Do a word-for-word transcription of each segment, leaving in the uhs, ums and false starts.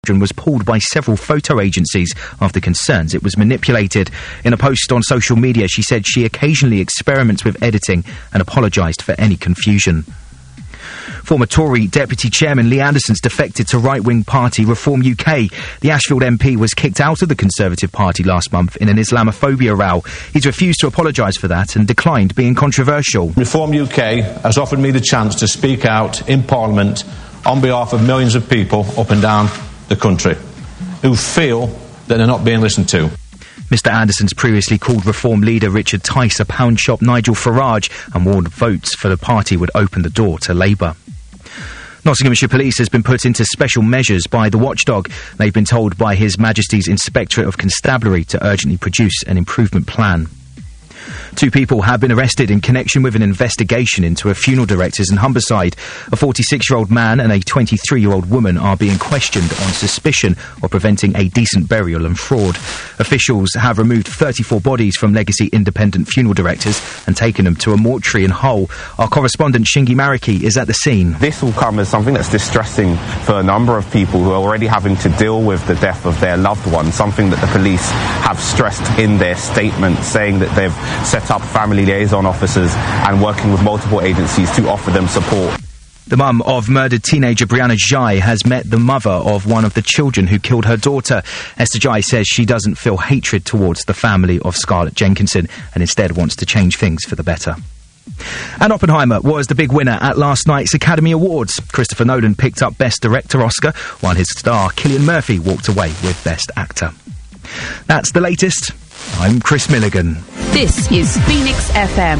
was pulled by several photo agencies after concerns it was manipulated. In a post on social media, she said she occasionally experiments with editing and apologised for any confusion. Former Tory Deputy Chairman Lee Anderson's defected to right-wing party Reform U K. The Ashfield M P was kicked out of the Conservative Party last month in an Islamophobia row. He's refused to apologise for that and declined being controversial. Reform U K has offered me the chance to speak out in Parliament on behalf of millions of people up and down the country who feel that they're not being listened to. Mr Anderson's previously called Reform leader Richard Tice a pound shop Nigel Farage and warned votes for the party would open the door to Labour. Nottinghamshire Police has been put into special measures by the watchdog. They've been told by His Majesty's Inspectorate of Constabulary to urgently produce an improvement plan. Two people have been arrested in connection with an investigation into a funeral directors in Humberside. A forty-six-year-old man and a twenty-three-year-old woman are being questioned on suspicion of preventing a decent burial and fraud. Officials have removed thirty-four bodies from Legacy Independent Funeral Directors and taken them to a mortuary in Hull. Our correspondent Shingi Mariki is at the scene. This will come as something that's distressing for a number of people who are already having to deal with the death of their loved one, something that the police have stressed in their statement, saying that they've set up family liaison officers and working with multiple agencies to offer them support. The mum of murdered teenager Brianna Jai has met the mother of one of the children who killed her daughter. Esther Jai says she doesn't feel hatred towards the family of Scarlett Jenkinson and instead wants to change things for the better. And Oppenheimer was the big winner at last night's Academy Awards. Christopher Nolan picked up Best Director Oscar, while his star Cillian Murphy walked away with Best Actor. That's the latest. I'm Chris Milligan. This is Phoenix F M.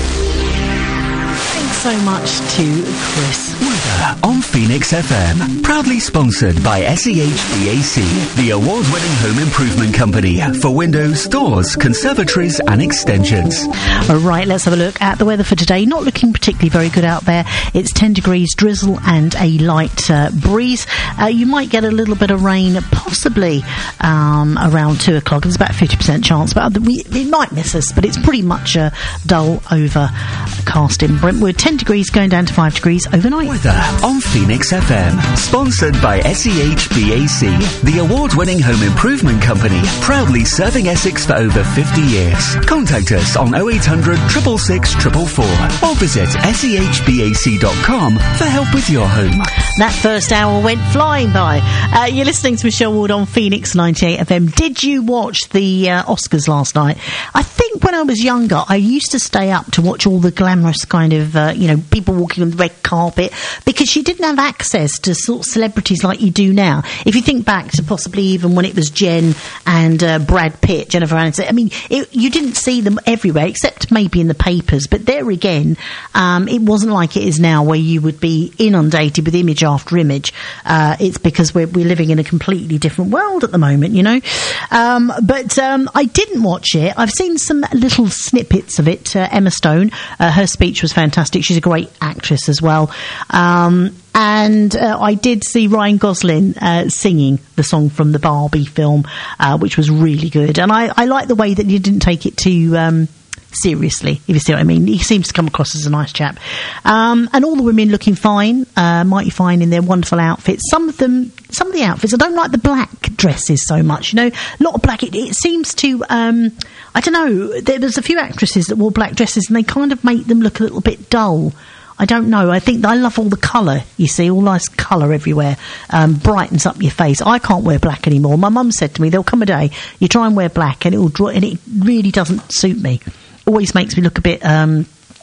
Thanks so much to Chris. Weather on Phoenix F M. Proudly sponsored by S E H B A C, the award-winning home improvement company for windows, doors, conservatories and extensions. All right, let's have a look at the weather for today. Not looking particularly very good out there. It's ten degrees, drizzle and a light uh, breeze. Uh, you might get a little bit of rain, possibly um, around two o'clock. There's about a fifty percent chance, but we, it might miss us, but it's pretty much uh, dull overcast in Brentwood. ten degrees going down to five degrees overnight. Weather on Phoenix F M. Sponsored by S E H B A C, the award-winning home improvement company, proudly serving Essex for over fifty years. Contact us on oh eight hundred, six six six, four four four or visit S E H B A C dot com for help with your home. That first hour went flying by. Uh, you're listening to Michelle Ward on Phoenix ninety-eight F M. Did you watch the uh, Oscars last night? I think when I was younger, I used to stay up to watch all the glamorous kind of, uh, you know, people walking on the red carpet, because you didn't have access to sort of celebrities like you do now. If you think back to possibly even when it was Jen and uh, Brad Pitt, Jennifer Aniston, I mean, it, you didn't see them everywhere, except maybe in the papers. But there again, um, it wasn't like it is now, where you would be inundated with image after image. Uh, it's because we're, we're living in a completely different world at the moment, you know. Um, but um, I didn't watch it. I've seen some little snippets of it. Uh, Emma Stone, uh, her speech was fantastic. She's a great actress as well. Um, and uh, I did see Ryan Gosling uh, singing the song from the Barbie film, uh, which was really good. And I, I like the way that you didn't take it too um, seriously, if you see what I mean. He seems to come across as a nice chap. Um, and all the women looking fine, uh, mighty fine in their wonderful outfits. Some of them, some of the outfits, I don't like the black dresses so much. You know, a lot of black, it, it seems to, um, I don't know, there was a few actresses that wore black dresses and they kind of make them look a little bit dull. I don't know. I think I love all the colour, you see, all nice colour everywhere. Um, brightens up your face. I can't wear black anymore. My mum said to me, there'll come a day, you try and wear black and it will draw, and it really doesn't suit me. Always makes me look a bit, um,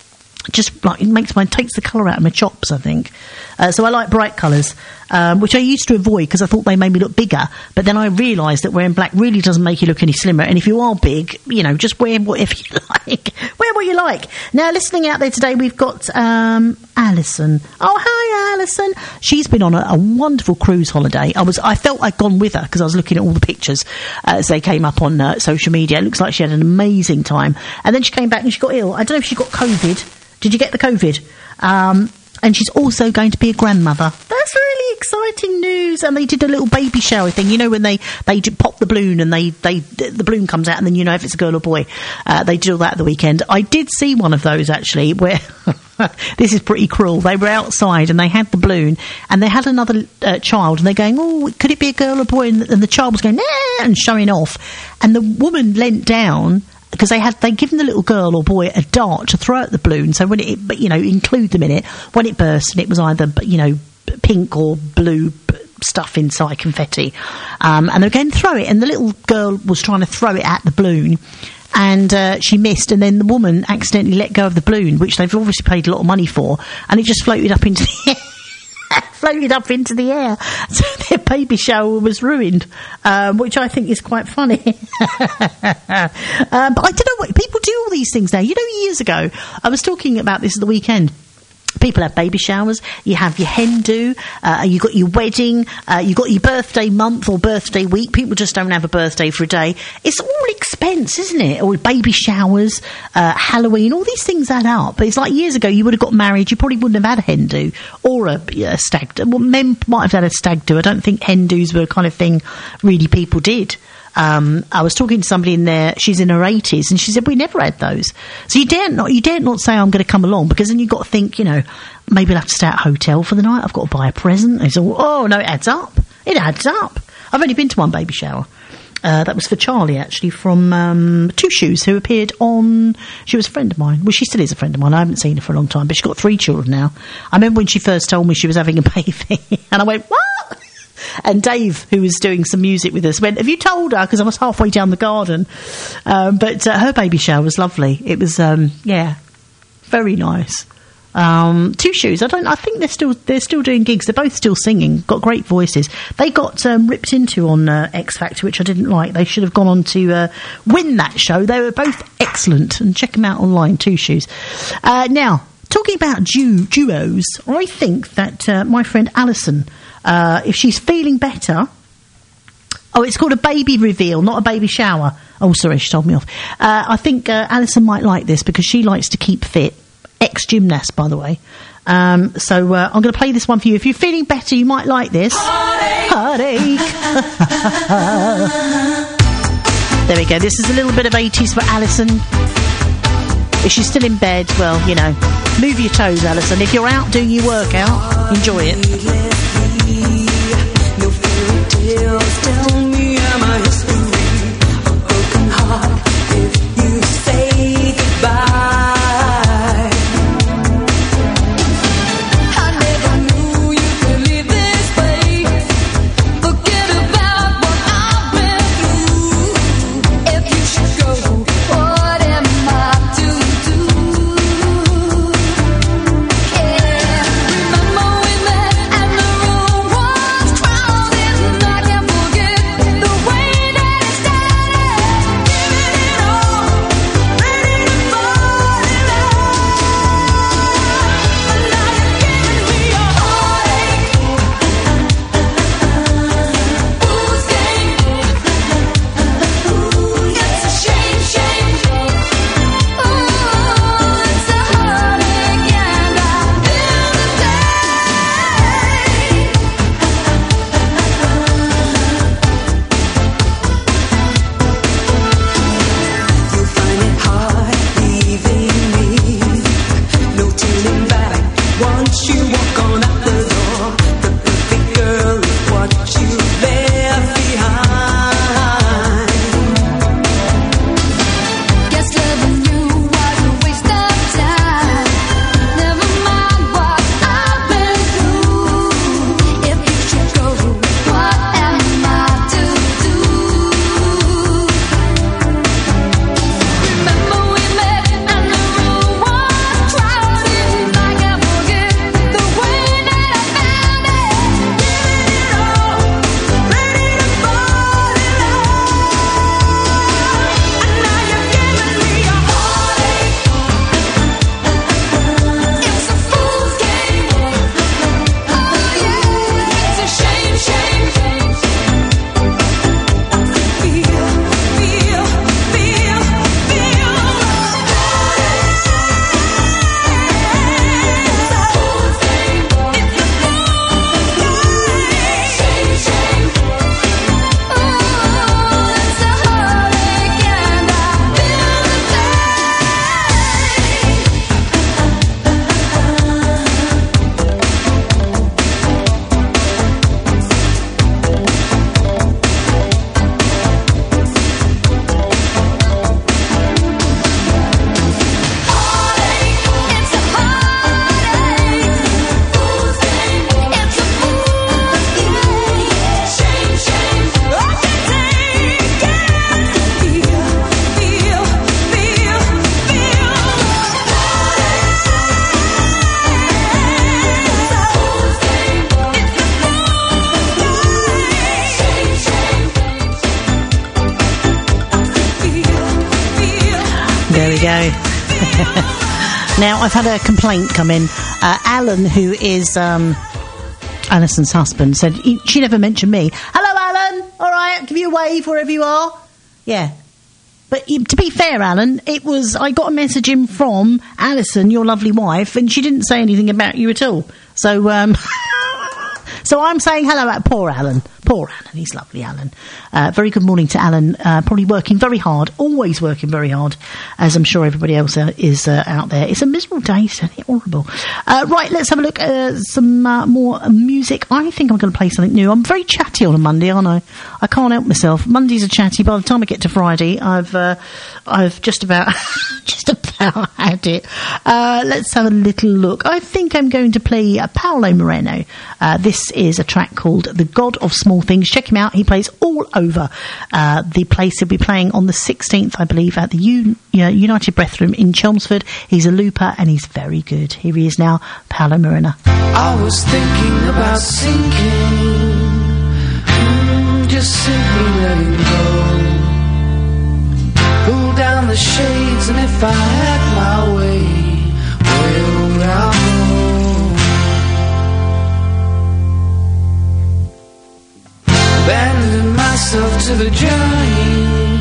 just like, it makes my, takes the colour out of my chops, I think. Uh, so I like bright colours, um, which I used to avoid because I thought they made me look bigger. But then I realised that wearing black really doesn't make you look any slimmer. And if you are big, you know, just wear whatever you like. Wear what you like. Now, listening out there today, we've got um, Alison. Oh, hi, Alison. She's been on a, a wonderful cruise holiday. I was, I felt I'd gone with her because I was looking at all the pictures uh, as they came up on uh, social media. It looks like she had an amazing time. And then she came back and she got ill. I don't know if she got COVID. Did you get the COVID? Um... and she's also going to be a grandmother. That's really exciting news. And they did a little baby shower thing. You know, when they, they pop the balloon and they, they the balloon comes out and then you know if it's a girl or boy. Uh, they did all that at the weekend. I did see one of those, actually, where... this is pretty cruel. They were outside and they had the balloon and they had another uh, child and they're going, oh, could it be a girl or boy? And, and the child was going, nah, and showing off. And the woman leant down because they had they'd given the little girl or boy a dart to throw at the balloon. So when it, you know, include them in it, when it burst and it was either, you know, pink or blue stuff inside, confetti. Um, and they were going to throw it and the little girl was trying to throw it at the balloon. And uh, she missed, and then the woman accidentally let go of the balloon, which they've obviously paid a lot of money for, and it just floated up into the air. floated up into the air. So their baby shower was ruined, um, which I think is quite funny. um, but I don't know what people do all these things now. You know, years ago, I was talking about this at the weekend. People have baby showers, you have your hen do, uh, you got your wedding, uh, you got your birthday month or birthday week. People just don't have a birthday for a day. It's all expense, isn't it? Or baby showers, uh, Halloween, all these things add up. But it's like years ago, you would have got married, you probably wouldn't have had a hen do or a, a stag do. Well, men might have had a stag do. I don't think hen do's were a kind of thing really people did. Um, I was talking to somebody in there, she's in her eighties, and she said, we never had those. So you dare not, you dare not say I'm going to come along, because then you've got to think, you know, maybe I'll have to stay at a hotel for the night, I've got to buy a present. And it's all, oh, no, it adds up. It adds up. I've only been to one baby shower. Uh, that was for Charlie, actually, from um, Two Shoes, who appeared on... She was a friend of mine. Well, she still is a friend of mine. I haven't seen her for a long time, but she's got three children now. I remember when she first told me she was having a baby, and I went, what? And Dave, who was doing some music with us, went, have you told her? Because I was halfway down the garden. Um, but uh, her baby shower was lovely. It was, um, yeah, very nice. Um, Two Shoes, I don't. I think they're still they're still doing gigs. They're both still singing. Got great voices. They got um, ripped into on uh, X Factor, which I didn't like. They should have gone on to uh, win that show. They were both excellent, and check them out online. Two Shoes. Uh, now, talking about du- duos, I think that uh, my friend Alison, uh, if she's feeling better. Oh, it's called a baby reveal, not a baby shower. Oh, sorry, she told me off. Uh, I think uh, Alison might like this because she likes to keep fit. Ex-gymnast, by the way. Um, so uh, I'm going to play this one for you. If you're feeling better, you might like this. Heartache. Heartache. There we go. This is a little bit of eighties for Alison. If she's still in bed, well, you know, move your toes, Alison. If you're out doing your workout, enjoy it. No fairy tales tell me I'm a history, a broken heart if you say goodbye. Remember we met and the road go. Now, I've had a complaint come in. Uh, Alan, who is um, Alison's husband, said he, she never mentioned me. Hello, Alan. All right, I'll give you a wave wherever you are. Yeah. But to be fair, Alan, it was I got a message in from Alison, your lovely wife, and she didn't say anything about you at all. So, um... So I'm saying hello at poor Alan. Poor Alan. He's lovely, Alan. Uh, very good morning to Alan. Uh, probably working very hard. Always working very hard, as I'm sure everybody else uh, is uh, out there. It's a miserable day, isn't it? Horrible. Uh, right, let's have a look at uh, some uh, more music. I think I'm going to play something new. I'm very chatty on a Monday, aren't I? I can't help myself. Mondays are chatty. By the time I get to Friday, I've uh, I've just about just about had it. Uh, let's have a little look. I think I'm going to play uh, Paolo Moreno. Uh, this is a track called The God of Small Things. Check him out. He plays all over uh, the place. He'll be playing on the sixteenth, I believe, at the U- uh, United Brethren in Chelmsford. He's a looper and he's very good. Here he is now, Paolo Moreno. I was thinking about sinking, mm, just simply letting go. Pull down the shades, and if I had my way, where would I go? Abandon myself to the journey,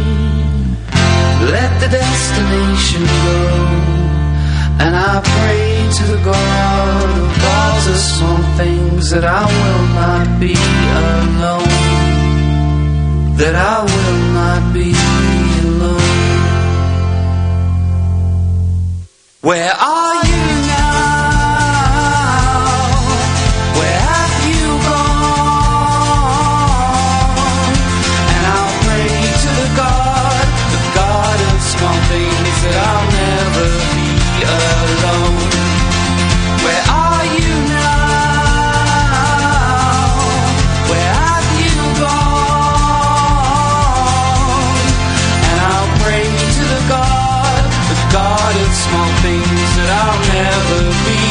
let the destination go, and I pray to the God of all the small things that I will not be alone, that I will not be alone. Where are you now? Where have you gone? And I'll pray to the God, the God of small things, that I'll never be alone. Where are you now? Where have you gone? And I'll pray to the God, the God of small things, that I'll never be,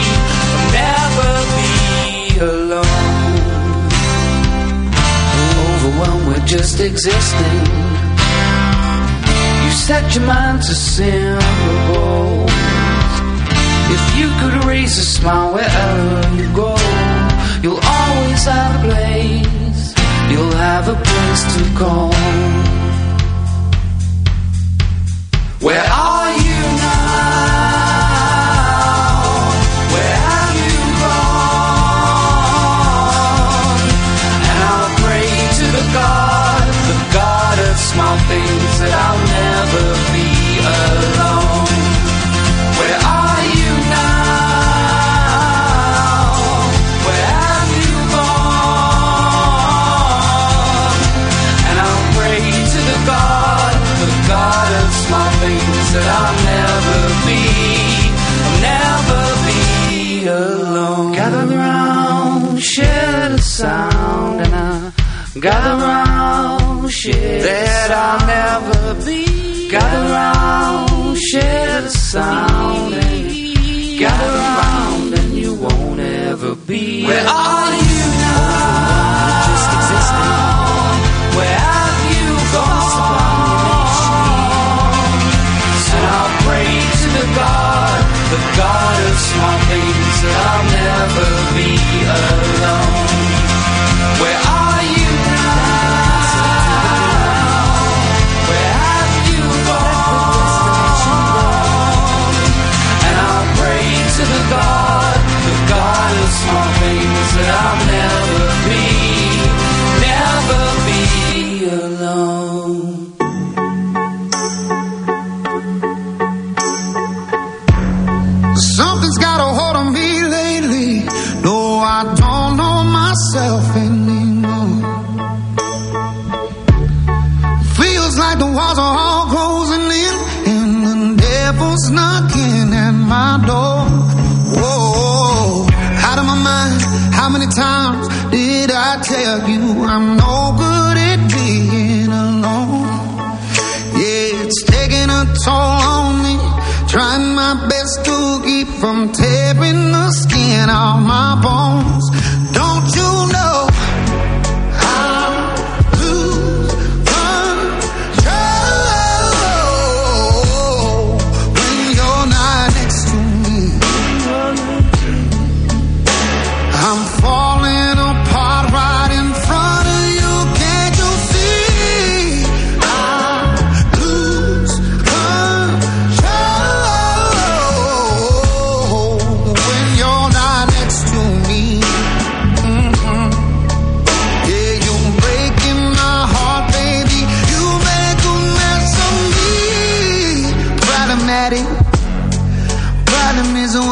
I'll never be alone. Overwhelmed with just existing, you set your mind to symbols. If you could raise a smile wherever you go, you'll always have a place, you'll have a place to go. Where are you now? Where have you gone? And I'll pray to the God, the God of small things, that I'll never be alone. Where are you now? Where have you gone? And I'll pray to the God, the God of small things, that I'll never be, I'll never be alone. Gather round, share the sound, and I gather round, share that I'll never be. Gather round, share the sound, and gather round, and you won't ever be. Where are you now? Just existing. Where have you gone? And I'll pray to the God, the God of small things, that I'll never be alone. Where are you now? Where have you gone? And I'll pray to the God, the God of small things, that I'll never be, never be alone. Something's got a hold on me lately. No, I don't know myself anymore. Feels like the walls are all closing in, and the devil's knocking at my door. Whoa, out of my mind. How many times did I tell you I'm no good at being alone? Yeah, it's taking a toll on me, trying my best to keep from tearing the skin off my bones. Don't you know I'll lose control?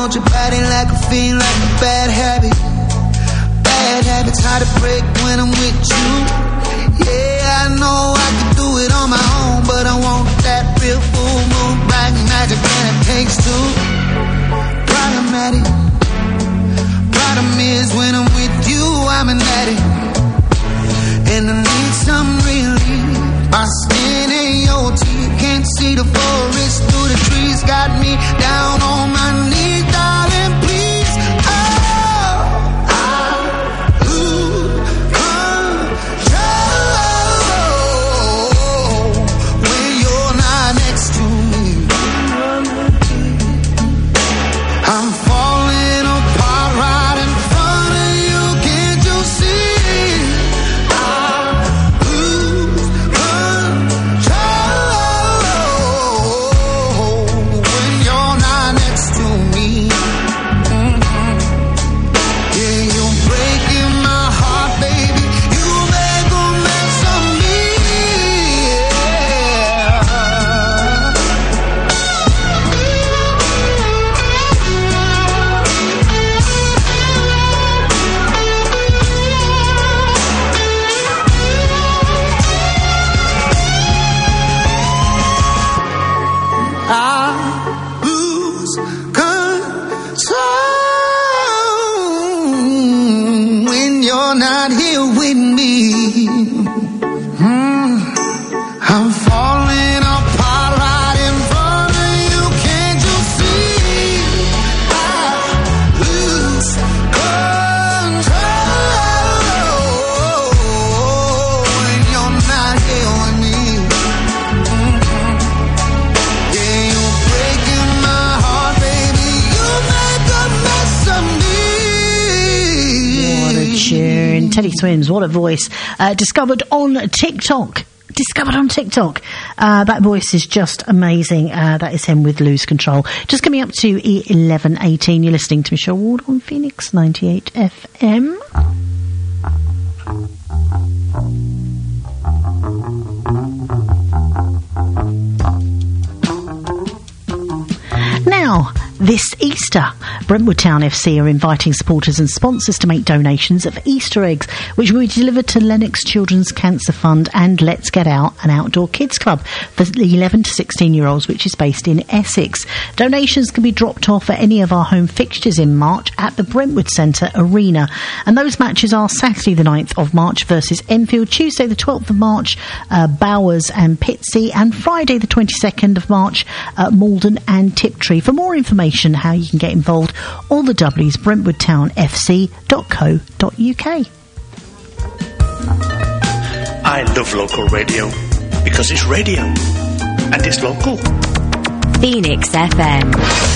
want your body like a fiend, like a bad habit. Bad habits hard to break when I'm with you. Yeah, I know I can do it on my own, but I want that real full moon, black magic, and it takes two. Problematic. Problem is when I'm with you, I'm an addict, and I need some relief. My skin ain't your teeth, can't see the forest through the trees. Got me down on my knees, darling, please. Oh, I lose control when you're not next to me. I'm falling apart right in front of you, can't you see? Teddy Swims, what a voice. Uh, discovered on TikTok. Discovered on TikTok. Uh, that voice is just amazing. Uh, that is him with Lose Control. Just coming up to eleven eighteen. You're listening to Michelle Ward on Phoenix ninety-eight F M. Now, this Easter, Brentwood Town F C are inviting supporters and sponsors to make donations of Easter eggs, which will be delivered to Lennox Children's Cancer Fund and Let's Get Out, an outdoor kids club for the eleven to sixteen year olds, which is based in Essex. Donations can be dropped off at any of our home fixtures in March at the Brentwood Centre Arena. And those matches are Saturday the ninth of March versus Enfield, Tuesday the twelfth of March, uh, Bowers and Pitsea, and Friday the twenty-second of March, uh, Malden and Tiptree. For more information how you can get involved, all the W's, brentwood town f c dot co dot u k. I love local radio because it's radio and it's local. Phoenix F M.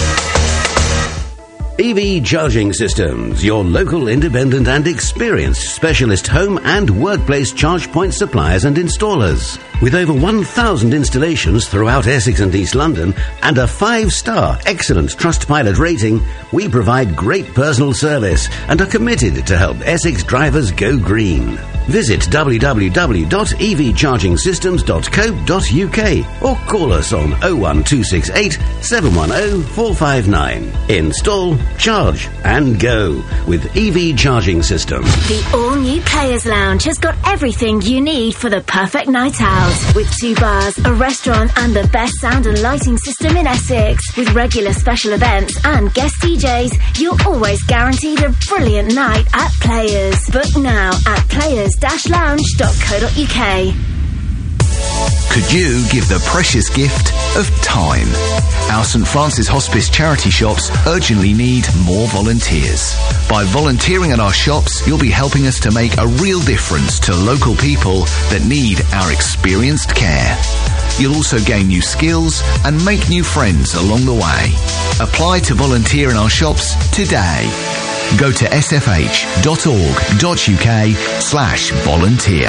E V Charging Systems, your local independent and experienced specialist home and workplace charge point suppliers and installers. With over one thousand installations throughout Essex and East London and a five-star excellent Trustpilot rating, we provide great personal service and are committed to help Essex drivers go green. Visit w w w dot e v charging systems dot co dot u k or call us on oh one two six eight, seven one oh, four five nine. Install, charge and go with E V Charging Systems. The all-new Players Lounge has got everything you need for the perfect night out. With two bars, a restaurant and the best sound and lighting system in Essex. With regular special events and guest D Js, you're always guaranteed a brilliant night at Players. Book now at players dash lounge dot co dot u k. Could you give the precious gift of time? Our St Francis Hospice charity shops urgently need more volunteers. By volunteering at our shops, you'll be helping us to make a real difference to local people that need our experienced care. You'll also gain new skills and make new friends along the way. Apply to volunteer in our shops today. Go to s f h dot org dot u k slash volunteer.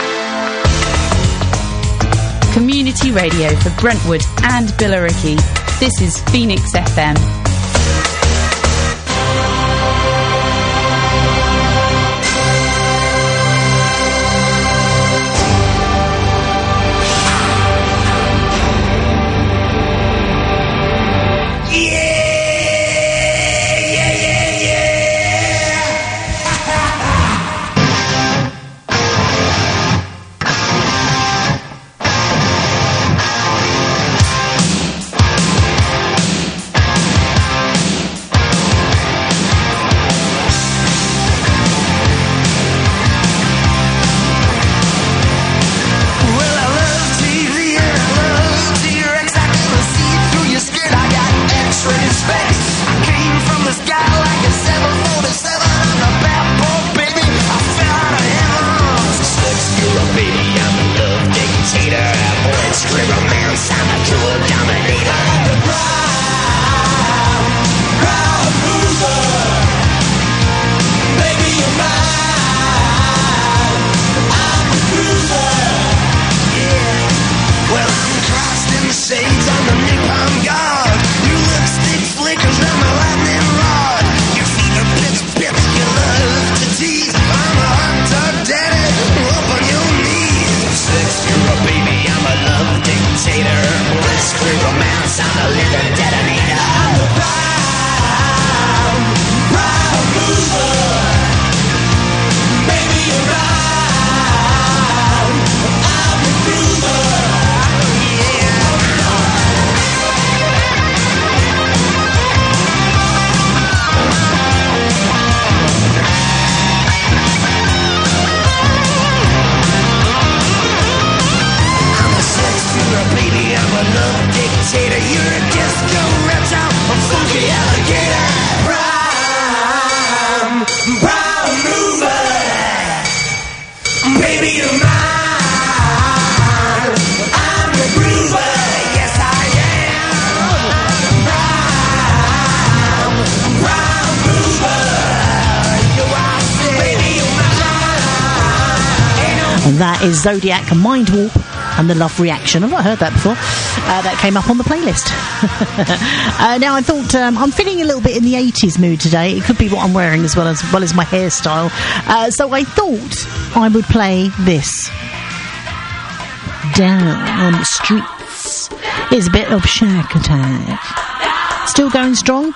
Community radio for Brentwood and Billericay. This is Phoenix F M. And that is Zodiac and Mind Warp and the Love Reaction. I've not heard that before. Uh, that came up on the playlist. uh, now, I thought um, I'm feeling a little bit in the eighties mood today. It could be what I'm wearing as well as well as my hairstyle. Uh, so I thought I would play this. Down on the streets. Here's a bit of Shack Attack. Still going strong?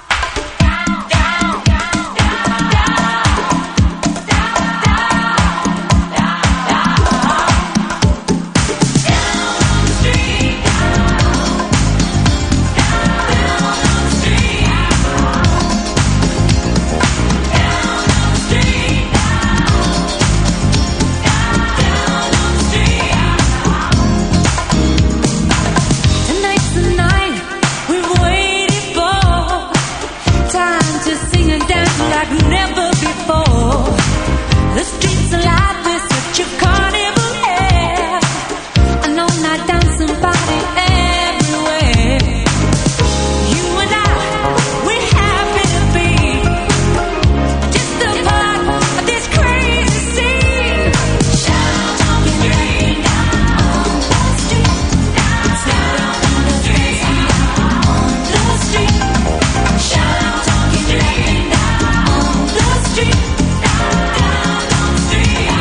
Tonight's the night we've waited for. Time to sing and dance like never before. The streets alive with such a carnival air. An all-night dancing party everywhere. You and I, we're happy to be just a part of this crazy scene. Shout on the street, on the street, shout on the street, on the street. Shout on the street, on the street, down on the street.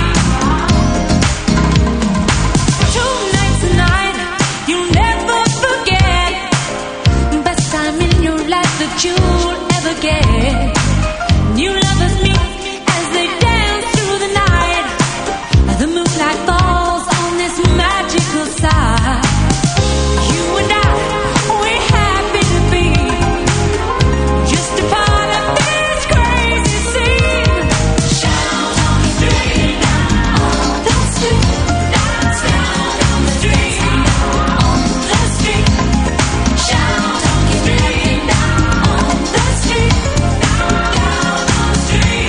Two nights a night, you'll never forget. Best time in your life that you'll ever get. New lovers meet as they dance through the night. The moonlight falls on this magical side. You and I, we're happy to be just a part of this crazy scene. Shout on the street, on the street, shout on the street, on the street. Shout on the street, on the street, down on the street.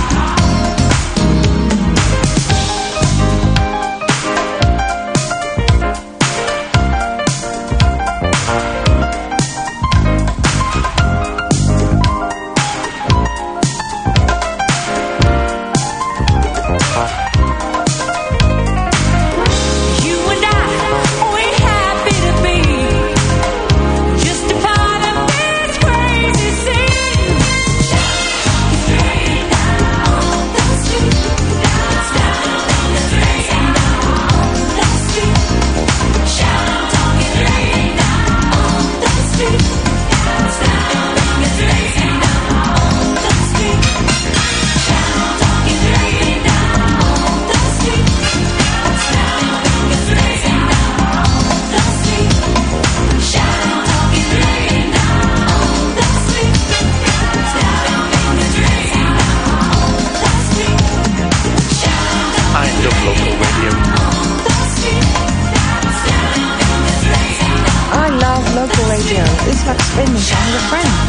You and I, we're happy to be just a part of this crazy scene. Shout on the street, on the street, shout on the street, on the street. Shout on the street, on the street, shout on the street, on the street. Shout on the street, on the street, shout on the street, on the street. Shout on the street, on the street, shout on the street, on the street. Shout on I love local radio. the street, shout on the street. I love local radio. It's like spending time with friends.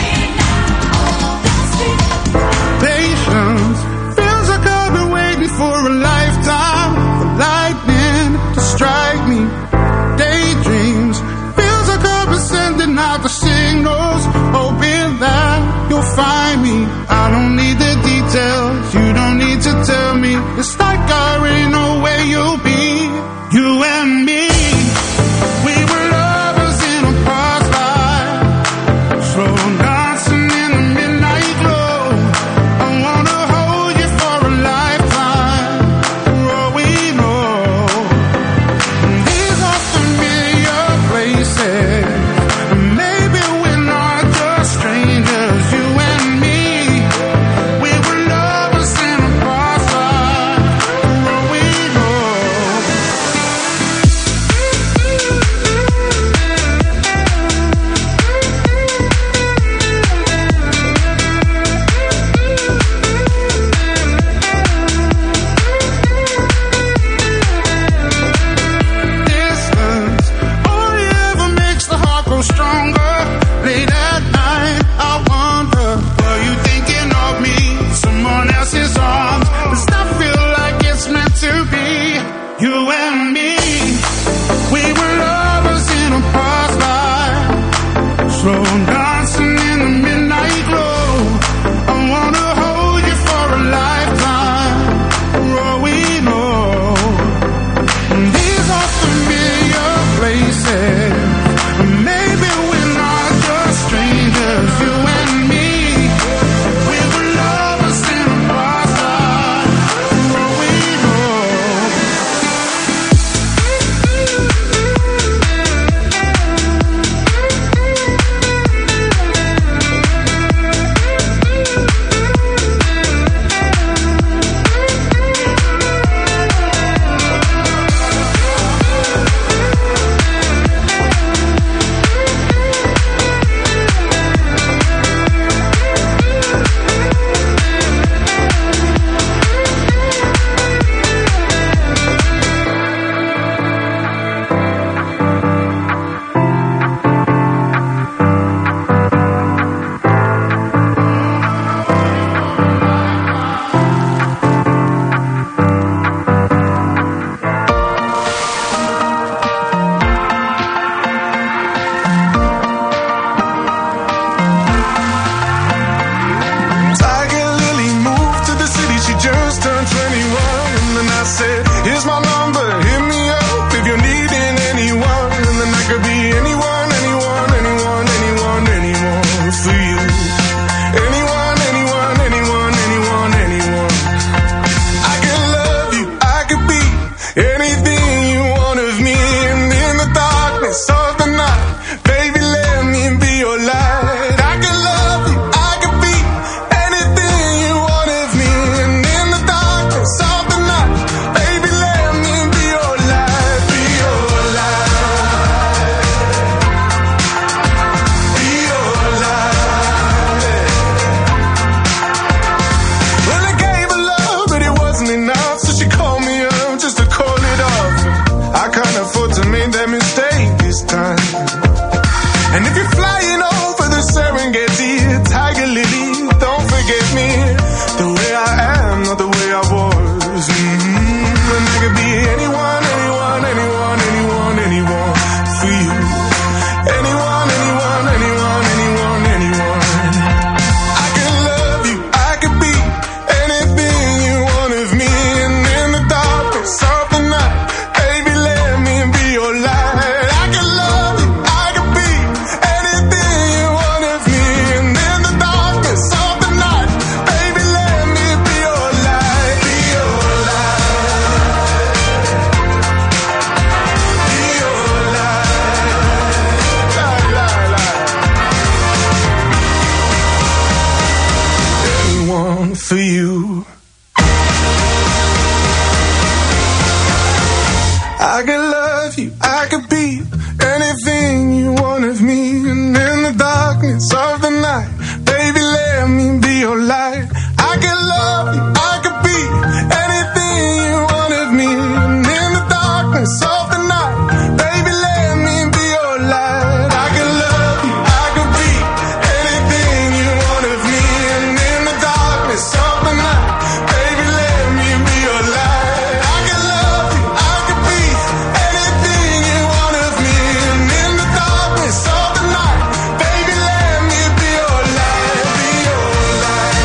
Patience feels like I've been waiting for a lifetime for lightning to strike me. Daydreams feels like I've been sending out the signals, hoping that you'll find me. I don't need the details, you don't need to tell me. It's like I already know where you'll be. You and me, we were lovers in a past life, slow dancing in the midnight glow. I wanna hold you for a lifetime. anything you want of me. And in the darkness of the night, baby, let me be your light. I can love you, I can be anything you want of me. And in the darkness of the night, baby, let me be your light, be your light, be your light. Well, I gave her love, but it wasn't enough, so she called me up just to call it off. I can't afford to make that mistake this time. And if you're flying over the Serengeti, Tiger Lily, don't forget me. The way I am, not the way I was. Mm-hmm. And I could be anyone, anyone, anyone, anyone, anyone for you. Anyone, anyone, anyone, anyone, anyone. I can love you, I could be anything you want of me. And in the darkness of the night, baby, let me be your light. I can love you, I could be anything you want of me. And in the darkness of the night, baby, let me be your light, be your light, be your light, light, light, light. Anyone for you. I could love you, I could be anything you want of me. And in the darkness of the night, baby, let me be your light. I could love you, I could be anything you want of me. And in the darkness of the night, baby, let me be your light. I could love you, I could be anything you want of me. And in the darkness of the night, baby, let me be your light. I could love you, I could be anything you want of me. And in the darkness of the night, baby, let me be your light, be your light,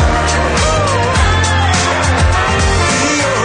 be your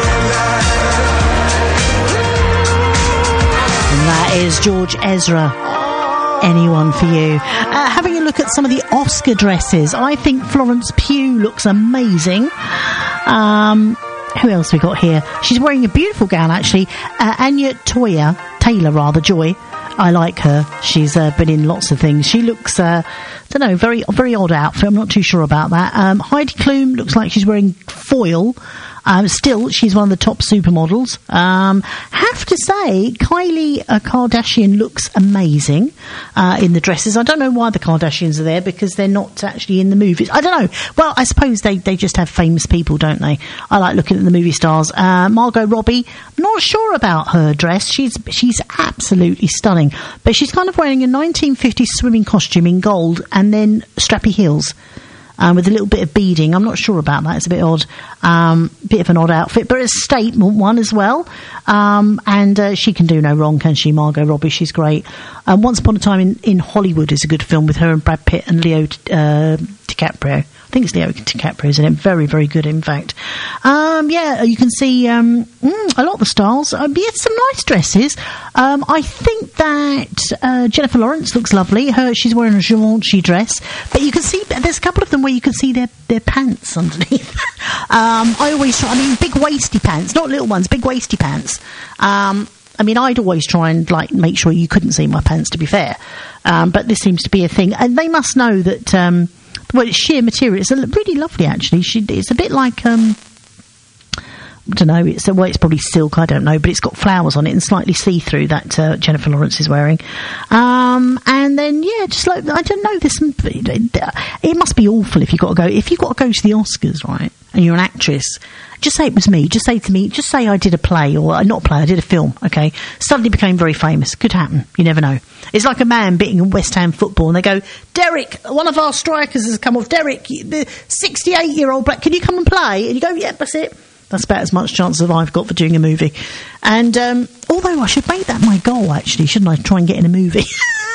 light. And that is George Ezra. Anyone for you. Uh, having a look at some of the Oscar dresses, I think Florence Pugh looks amazing. Um, who else we got here? She's wearing a beautiful gown, actually. Uh, Anya Toya, Taylor rather, Joy. I like her. She's uh, been in lots of things. She looks, uh, I don't know, very very odd outfit. I'm not too sure about that. Um, Heidi Klum looks like she's wearing foil. Um, still, she's one of the top supermodels. Um, have to say, Kylie uh, Kardashian looks amazing uh, in the dresses. I don't know why the Kardashians are there, because they're not actually in the movies. I don't know. Well, I suppose they, they just have famous people, don't they? I like looking at the movie stars. Uh, Margot Robbie, I'm not sure about her dress. She's she's absolutely stunning. But she's kind of wearing a nineteen fifties swimming costume in gold and then strappy heels. Um, with a little bit of beading. I'm not sure about that. It's a bit odd. Um, bit of an odd outfit, but a statement one as well. Um, and uh, she can do no wrong, can she, Margot Robbie? She's great. Um, Once Upon a Time in, in Hollywood is a good film with her and Brad Pitt and Leo uh, DiCaprio. I think it's Leo DiCaprio's in it. Very, very good, in fact. Um, yeah, you can see um, mm, a lot of the stars. Um, yeah, some nice dresses. Um, I think that uh, Jennifer Lawrence looks lovely. Her, she's wearing a Givenchy dress. But you can see, there's a couple of them where you can see their, their pants underneath. um, I always try, I mean, big waisty pants, not little ones, big waisty pants. Um, I mean, I'd always try and, like, make sure you couldn't see my pants, to be fair. Um, but this seems to be a thing. And they must know that... Um, well, it's sheer material. It's a, really lovely, actually. She, it's a bit like, um, I don't know, it's, well, it's probably silk, I don't know, but it's got flowers on it and slightly see-through, that uh, Jennifer Lawrence is wearing. Um, and then, yeah, just like, I don't know, there's some, it must be awful if you've got to go, if you've got to go to the Oscars, right, and you're an actress, just say it was me, just say to me, just say I did a play, or not a play, I did a film, okay, suddenly became very famous. Could happen, you never know. It's like a man beating West Ham football, and they go, Derek, one of our strikers has come off, Derek, the sixty-eight-year-old black, can you come and play? And you go, yeah, that's it. That's about as much chance as I've got for doing a movie. And um, although I should make that my goal, actually, shouldn't I? Try and get in a movie.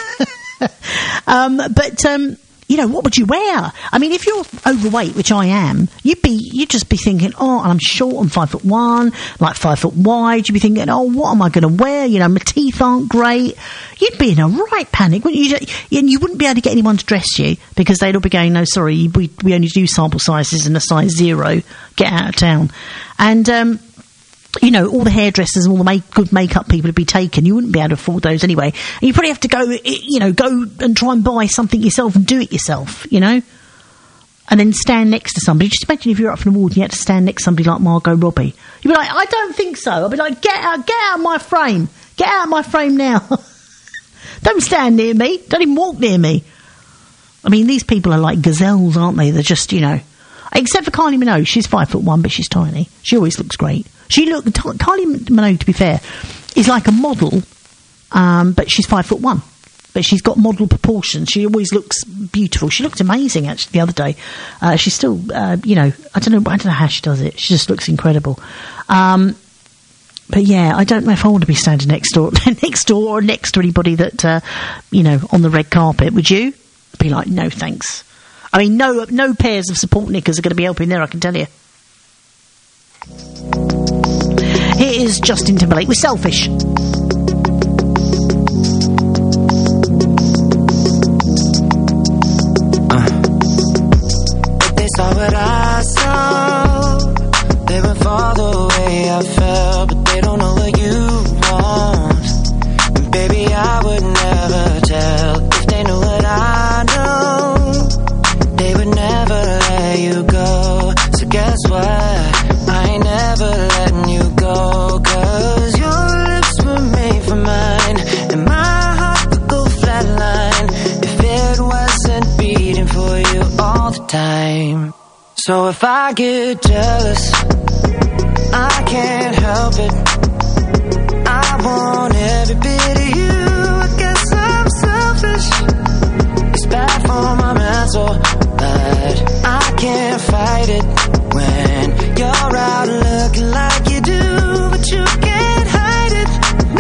um, but um, you know, what would you wear? I mean, if you're overweight, which I am, you'd be, you'd just be thinking, oh, I'm short, I'm five foot one, like five foot wide. You'd be thinking, oh, what am I going to wear? You know, my teeth aren't great. You'd be in a right panic, wouldn't you? And you wouldn't be able to get anyone to dress you, because they'd all be going, no, sorry, we we only do sample sizes and a size zero. Get out of town. And um, you know, all the hairdressers and all the make- good makeup people would be taken. You wouldn't be able to afford those anyway. And you probably have to go, you know, go and try and buy something yourself and do it yourself, you know? And then stand next to somebody. Just imagine if you're up for an award and you had to stand next to somebody like Margot Robbie. You'd be like, I don't think so. I'd be like, get out, get out of my frame. Get out of my frame now. Don't stand near me. Don't even walk near me. I mean, these people are like gazelles, aren't they? They're just, you know... Except for Kylie Minogue. She's five foot one, but she's tiny. She always looks great. She look Kylie Minogue, to be fair, is like a model, um, but she's five foot one. But she's got model proportions. She always looks beautiful. She looked amazing actually the other day. Uh, she's still, uh, you know, I don't know, I don't know how she does it. She just looks incredible. Um, but yeah, I don't know if I want to be standing next door, next door, or next to anybody that, uh, you know, on the red carpet. Would you? I'd be like, no, thanks. I mean, no, no pairs of support knickers are going to be helping there, I can tell you. Here is Justin Timberlake with Selfish. They saw what I saw. They went far the way I felt, but they don't know what you want. And baby, I would never tell if they knew what I know. They would never let you go. So guess what? I ain't never letting you go. Cause your lips were made for mine, and my heart would go flatline if it wasn't beating for you all the time. So if I get jealous, I can't help it. I want every bit of you. I guess I'm selfish. It's bad for my mental, but I can't fight it when you're out looking like you do, but you can't hide it.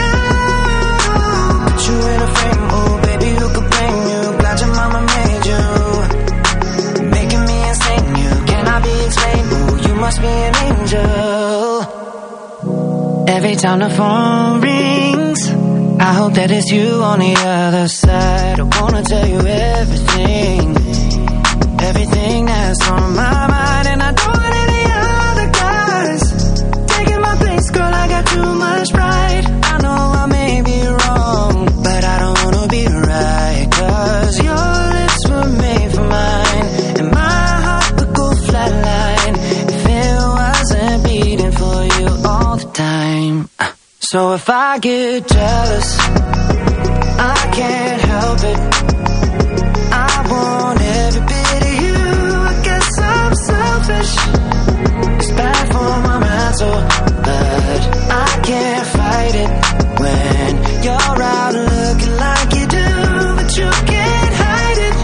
No, put you in a frame, oh baby, who could blame you? Glad your mama made you, making me insane. You cannot be explained. Oh, you must be an angel. Every time the phone rings, I hope that it's you on the other side. I wanna tell you everything, everything that's on my mind. And I don't want any other guys taking my place, girl, I got too much pride. I know I may be wrong, but I don't wanna be right. Cause your lips were made for mine, and my heart would go flatline if it wasn't beating for you all the time. So if I get jealous, I can't help it. I want every bit of you. I guess I'm selfish. It's bad for my mental, but I can't fight it when you're out looking like you do, but you can't hide it.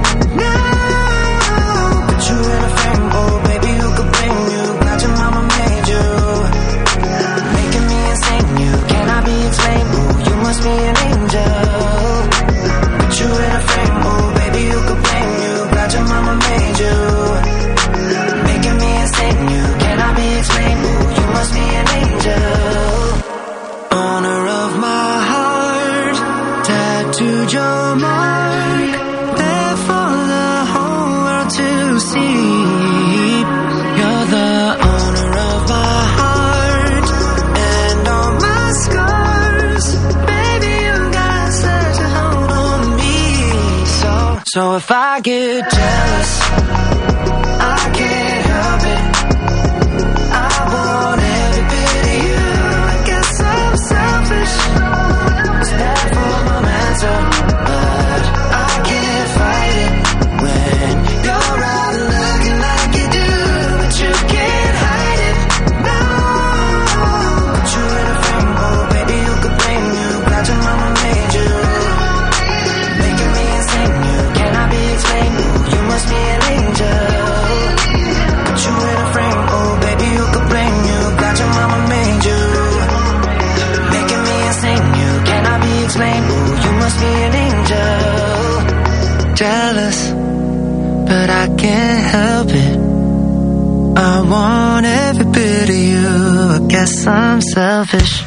No, put you in a frame, oh baby, who could blame you? Glad your mama made you, making me insane. You cannot be explained. Oh, you must be an angel. Put you in a frame, oh baby, who could blame you? Glad your mama made you, making me insane. You cannot be explained. Oh, you must be an angel. Owner of my heart, tattooed your mark, there for the whole world to see. You're the owner of my heart and all my scars. Baby, you got such a hold on me. So, so if I get jealous, I can't help it. I want every bit of you. I guess I'm selfish. It's bad for my mental, but I can't fight it when you're out looking like you do, but you can't hide it. No, put you in a frame, oh baby, who could blame you? Glad your mama made you, making me insane. You cannot be explained. Oh, you must be an angel. Put you in a frame, oh baby, who could blame you? Glad your mama made you, making me insane. You cannot be explained. Oh, you must be an angel. Jealous, but I can't help it. I want every bit of you. I guess I'm selfish.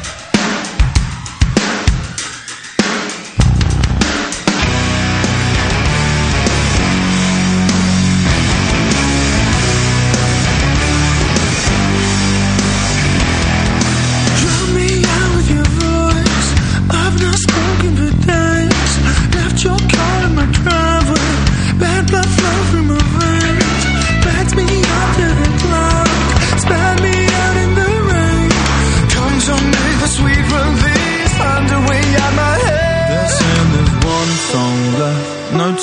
You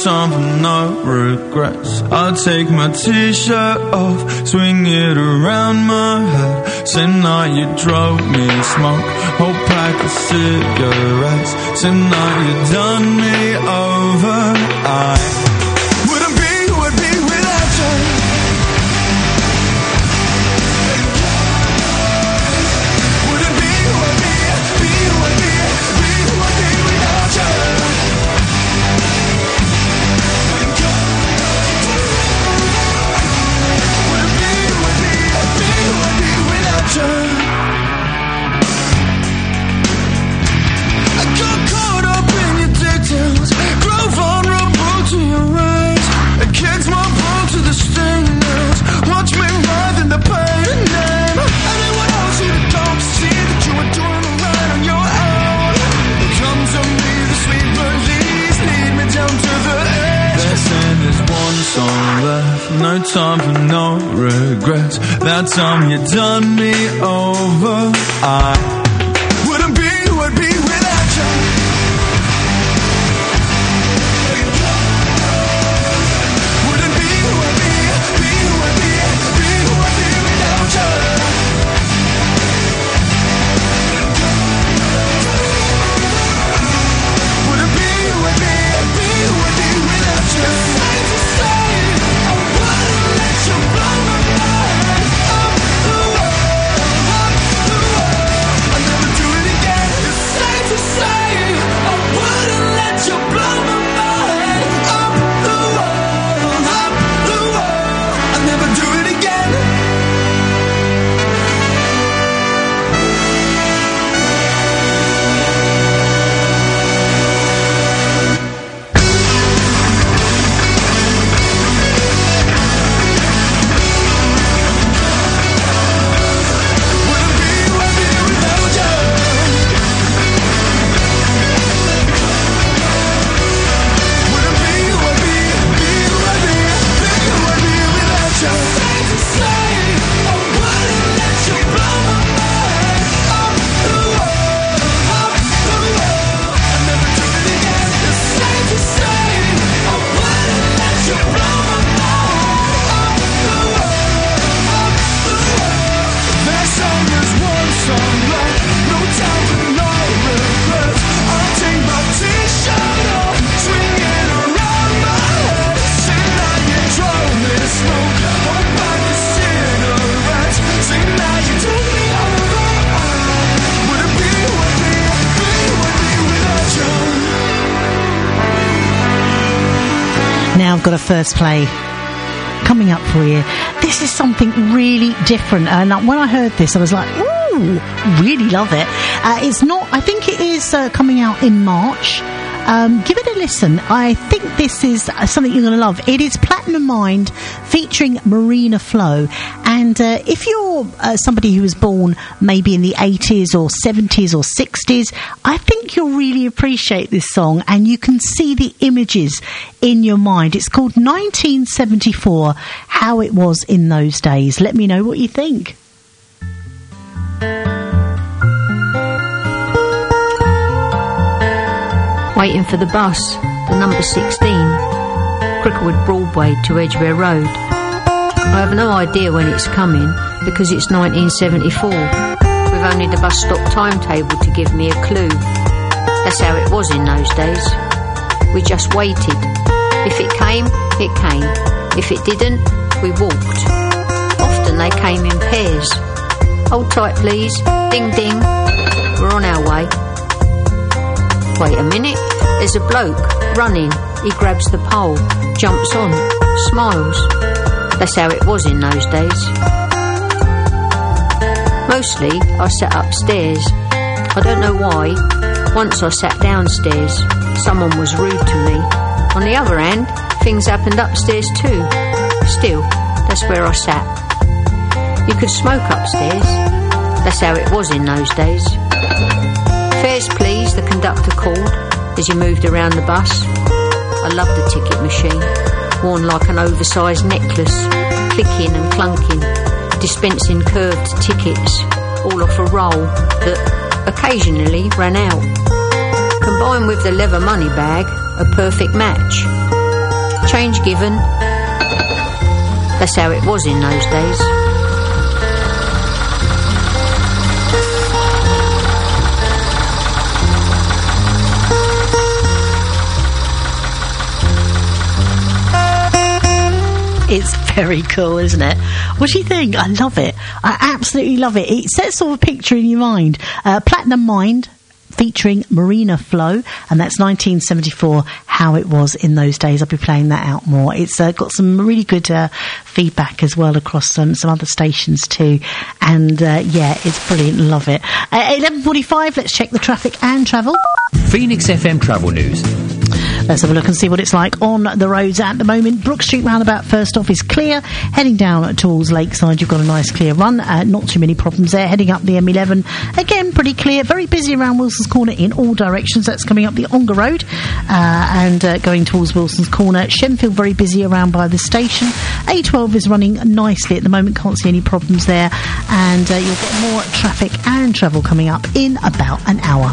time for no regrets. I'll take my t-shirt off, swing it around my head. Tonight you drove me to smoke, whole pack of cigarettes. Tonight you done me over. I wouldn't be who I'd be without you. Wouldn't be who I'd be, be who I'd be, be who I'd be without you. Wouldn't be who I'd be, be who I'd be without you. I got caught up in your details, grow vulnerable to your eyes. I kicked my ball to the stainers, watch me writhe in the pain. And everyone else you don't see that you were doing right on your own. Come to me, the sweet release, lead me down to the edge. They're saying there's one song left, no time for no regrets. That time you done me over. I wouldn't be who I'd be without you. Wouldn't be who I'd be, be who I'd be, be who I'd be without you. Wouldn't be who I'd be, be who I'd be without you. Safe to say, I wouldn't let you blow my mind. Up the world, up the world. I'll never do it again. It's safe to say, I wouldn't let you blow my mind. Up the world, up the world. I'll never do it again. Now I've got a first play coming up for you. This is something really different, and when I heard this I was like, ooh, really love it. Uh, it's not, I think it is uh, coming out in March. Um, give it a listen. I think this is uh, something you're going to love. It is Platinum Mind featuring Marina Flow. And uh, if you're uh, somebody who was born maybe in the eighties or seventies or sixties, I think you'll really appreciate this song, and you can see the images in your mind. It's called nineteen seventy-four, How It Was in Those Days. Let me know what you think. Waiting for the bus, the number sixteen, Cricklewood Broadway to Edgware Road. I have no idea when it's coming because it's nineteen seventy-four, with only the bus stop timetable to give me a clue. That's how it was in those days. We just waited. If it came, it came. If it didn't, we walked. Often they came in pairs. Hold tight please, ding ding, we're on our way. Wait a minute, there's a bloke running. He grabs the pole, jumps on, smiles. That's how it was in those days. Mostly I sat upstairs. I don't know why. Once I sat downstairs. Someone was rude to me. On the other hand, things happened upstairs too. Still, that's where I sat. You could smoke upstairs. That's how it was in those days. Fares please, the conductor called as you moved around the bus. I loved the ticket machine, worn like an oversized necklace, clicking and clunking, dispensing curved tickets, all off a roll that occasionally ran out. Combined with the leather money bag, a perfect match. Change given. That's how it was in those days. It's very cool, isn't it? What do you think? I love it. I absolutely love it. It sets sort of a picture in your mind. Uh, Platinum Mind featuring Marina Flow, and that's nineteen seventy-four, how it was in those days. I'll be playing that out more. It's uh, got some really good uh, feedback as well across some, some other stations too, and uh, yeah, it's brilliant. Love it. Uh, eleven forty-five, let's check the traffic and travel. Phoenix F M Travel News. Let's have a look and see what it's like on the roads at the moment. Brook Street roundabout first off is clear. Heading down towards Lakeside, you've got a nice clear run. Uh, not too many problems there. Heading up the M eleven, again pretty clear. Very busy around Wilson's Corner in all directions. That's coming up the Ongar Road uh, and uh, going towards Wilson's Corner. Shenfield very busy around by the station. A twelve is running nicely at the moment. Can't see any problems there. And uh, you'll get more traffic and travel coming up in about an hour.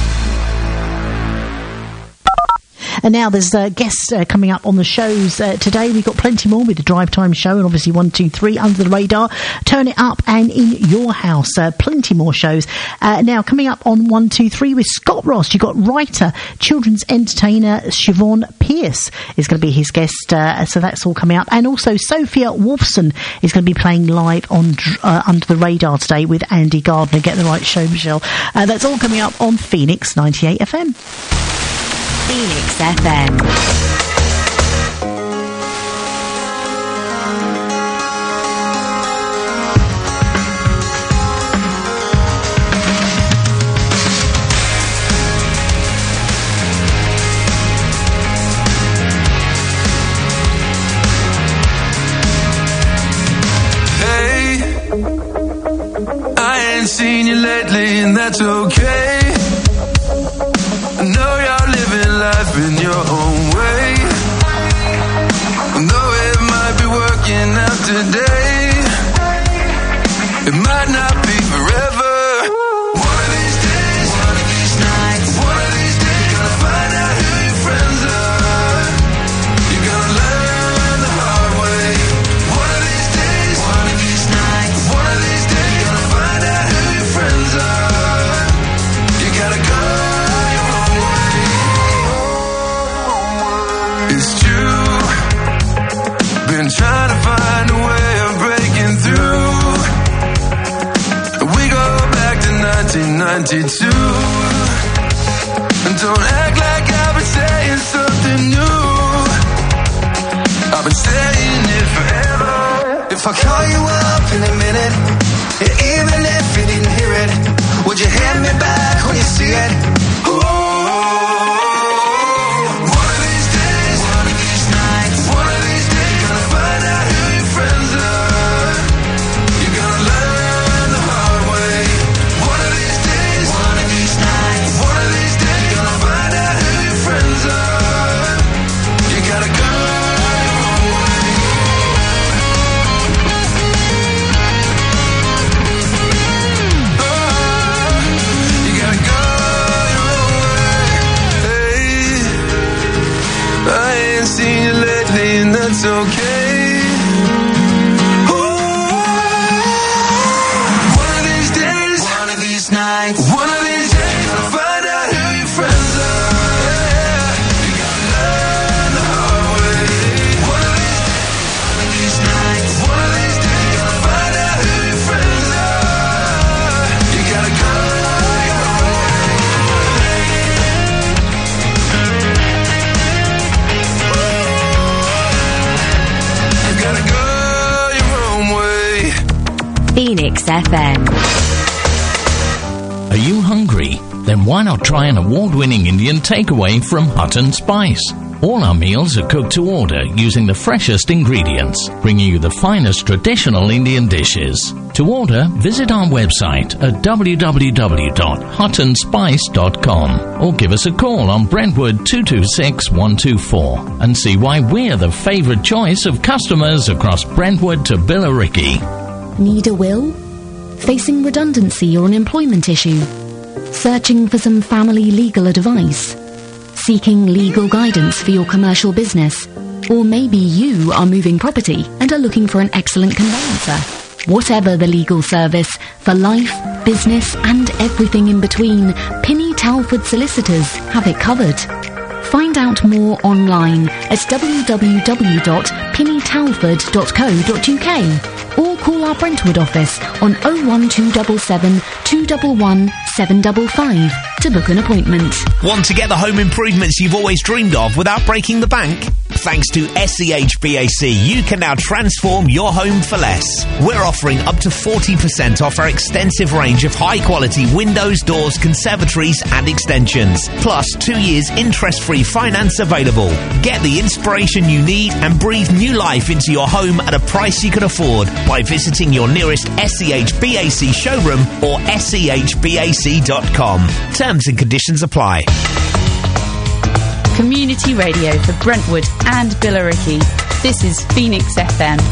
And now there's uh, guests uh, coming up on the shows uh, today. We've got plenty more with the Drive Time show and obviously one two three Under the Radar, Turn It Up and In Your House. Uh, plenty more shows. Uh, now coming up on one two three with Scott Ross, you've got writer, children's entertainer Siobhan Pierce is going to be his guest. Uh, so that's all coming up. And also Sophia Wolfson is going to be playing live on uh, Under the Radar today with Andy Gardner. Get the right show, Michelle. Uh, that's all coming up on Phoenix ninety-eight F M. Phoenix F M. I ain't seen you lately, and that's okay. I know you're living life in your own way. Though it might be working out today, it might not be forever. One of these days, one of these nights, one of these days, you're gonna find out who your friends are. You're gonna learn the hard way. One of these days, one of these nights, one of these days, you're gonna find out who your friends are. You gotta go your own way. It's true. Been trying to find a way of breaking through. We go back to nineteen ninety-two. And don't act like I've been saying something new. I've been saying it forever. If I call you up in a minute, even if you didn't hear it, would you hand me back when you see it? Ooh. It's okay. Ooh. One of these days, one of these nights, one of these days, gonna find out who your friends are. Yeah. You gotta learn the hard way. One of these days, one of these nights, one of these days, gonna find out who your friends are. You gotta go your own way. Phoenix F M. Are you hungry? Then why not try an award-winning Indian takeaway from Hutton Spice? All our meals are cooked to order using the freshest ingredients, bringing you the finest traditional Indian dishes. To order, visit our website at w w w dot hutton spice dot com or give us a call on Brentwood two two six one two four and see why we're the favourite choice of customers across Brentwood to Billericay. Need a will? Facing redundancy or an employment issue? Searching for some family legal advice? Seeking legal guidance for your commercial business? Or maybe you are moving property and are looking for an excellent conveyancer. Whatever the legal service, for life, business and everything in between, Pinny Talford Solicitors have it covered. Find out more online at w w w dot pinny talford dot co dot u k or call our Brentwood office on oh one two seven seven, two one one, seven five five to book an appointment. Want to get the home improvements you've always dreamed of without breaking the bank? Thanks to S E H B A C, you can now transform your home for less. We're offering up to forty percent off our extensive range of high-quality windows, doors, conservatories and extensions. Plus, two years interest-free finance available. Get the inspiration you need and breathe new life into your home at a price you can afford by visiting your nearest S E H B A C showroom or S E H B A C dot com. Terms and conditions apply. Community radio for Brentwood and Billericay. This is Phoenix F M.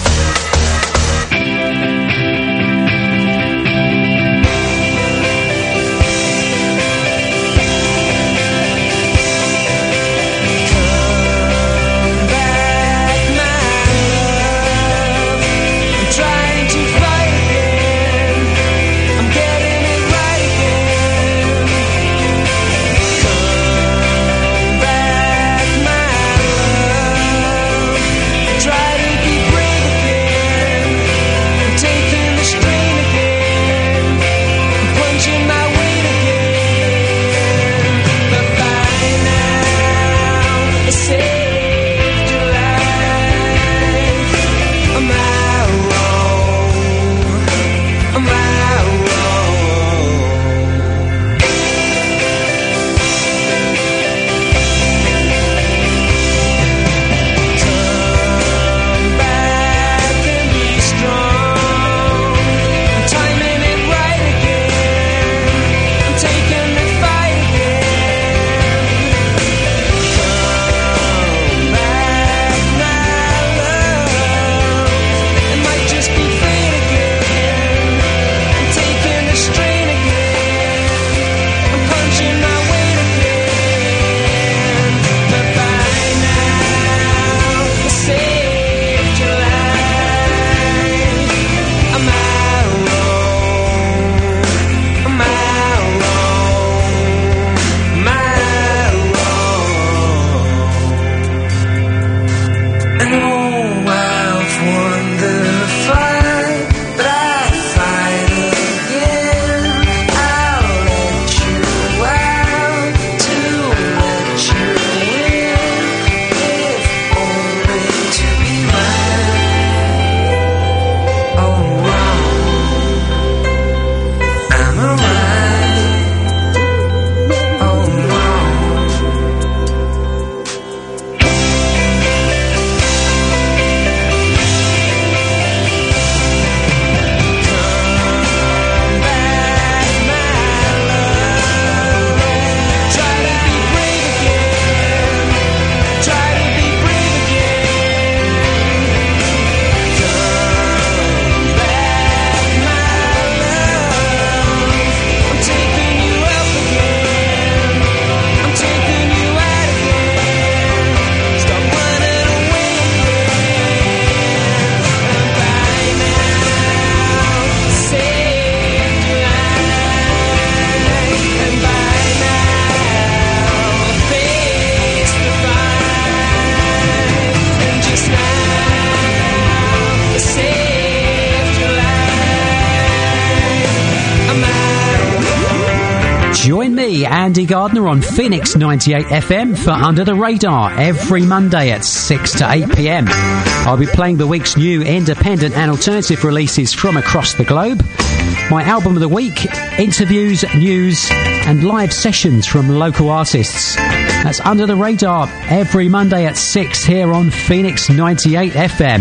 Join me, Andy Gardner, on Phoenix ninety-eight F M for Under the Radar every Monday at six to eight p m. I'll be playing the week's new independent and alternative releases from across the globe, my album of the week, interviews, news and live sessions from local artists. That's Under the Radar every Monday at six here on Phoenix ninety-eight F M.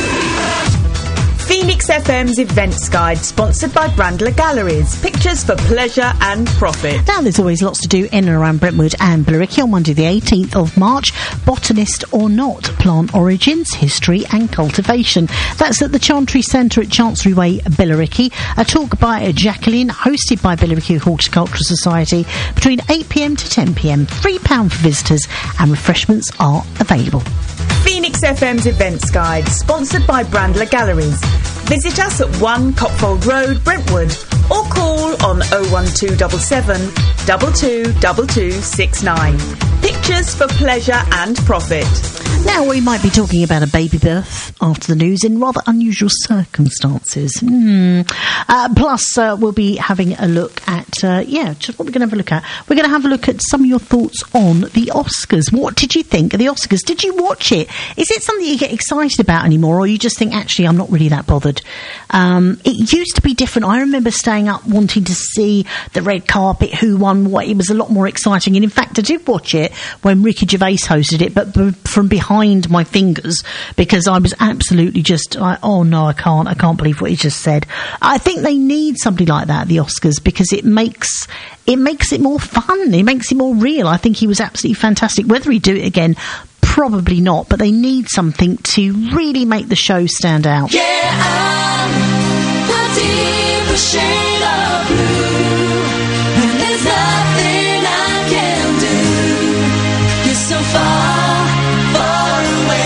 Phoenix F M's Events Guide, sponsored by Brandler Galleries. Pictures for pleasure and profit. Now, there's always lots to do in and around Brentwood and Billericay on Monday the eighteenth of March. Botanist or not, plant origins, history and cultivation. That's at the Chantry Centre at Chancery Way, Billericay. A talk by Jacqueline, hosted by Billericay Horticultural Society, between eight p m to ten p m. three pounds for visitors, and refreshments are available. Phoenix F M's Events Guide, sponsored by Brandler Galleries. Visit us at one Copfold Road, Brentwood, or call on oh one two seven seven, two two two two six nine. Pictures for pleasure and profit. Now we might be talking about a baby birth after the news in rather unusual circumstances. Hmm. Uh, plus, uh, we'll be having a look at, uh, yeah, just what we're going to have a look at. We're going to have a look at some of your thoughts on the Oscars. What did you think of the Oscars? Did you watch it? Is it something you get excited about anymore, or you just think, actually, I'm not really that bothered? Um, it used to be different. I remember staying up wanting to see the red carpet, who won what. It was a lot more exciting. And in fact, I did watch it when Ricky Gervais hosted it, but b- from behind my fingers, because I was absolutely just like, oh no, I can't, I can't believe what he just said. I think they need somebody like that at the Oscars, because it makes it makes it more fun. It makes it more real. I think he was absolutely fantastic. Whether he'd do it again, probably not, but they need something to really make the show stand out. Yeah, I'm a deeper shade of blue, and there's nothing I can do. You're so far, far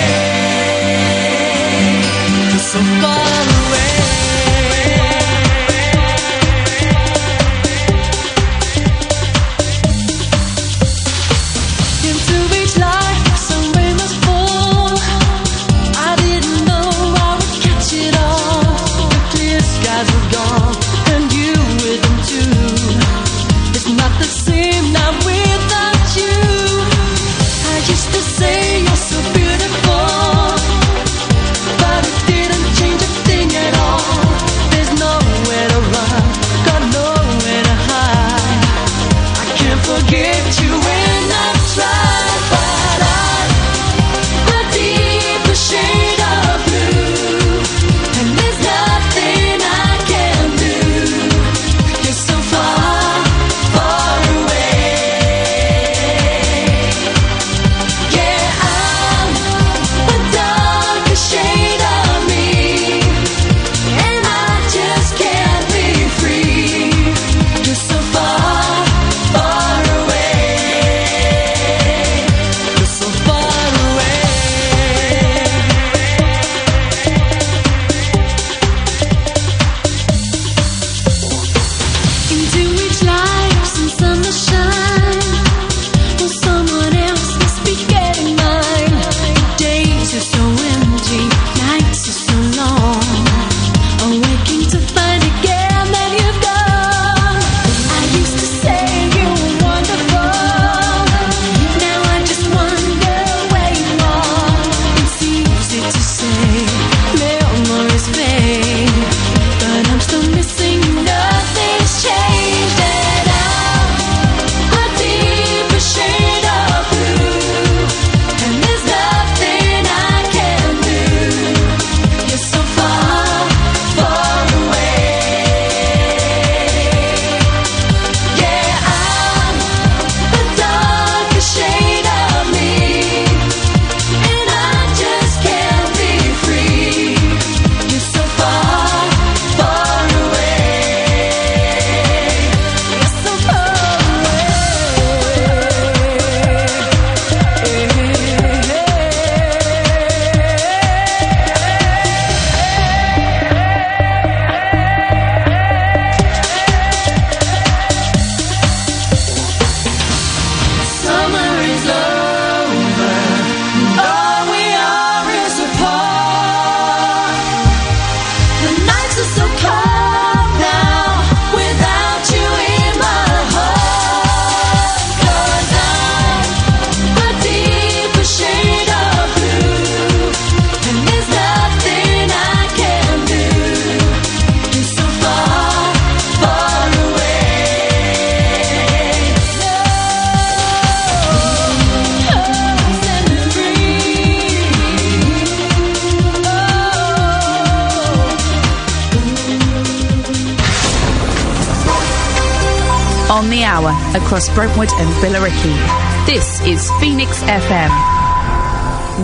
away. You're so far away. Into each life, some rain must fall. I didn't know I would catch it all. The clear skies were gone, and you with them too. It's not the same now without you. I used to say you're so beautiful, but it didn't change a thing at all. There's nowhere to run, got nowhere to hide. I can't forget you when I try, but I'm a deeper shade of blue, and there's nothing I can do. You're so far, far away. Yeah, I'm a darker shade of me, and I just can't be free. You're so far, far away. You're so far away. Into each life, some sun to shine. Well, someone else must be getting mine. The days are so empty, nights are so long. Awaking to find again that you've gone. I used to say you were wonderful. Now I just wonder where you are. It's easy to say memories fade, but I'm still missing you. Nothing's changed, and I'm a deeper shade of blue, and there's nothing I can do. You're so far, far away. Yeah, I'm a darker shade of me, and I just can't be free. You're so far, far away. You're so far Summer is over, all we are is apart. The nights are so cold now, without you in my heart. 'Cause I'm a deeper shade of blue, and there's nothing I can do. You're so far, far away. Set me free. On the hour across Brentwood and Billericay. This is Phoenix F M.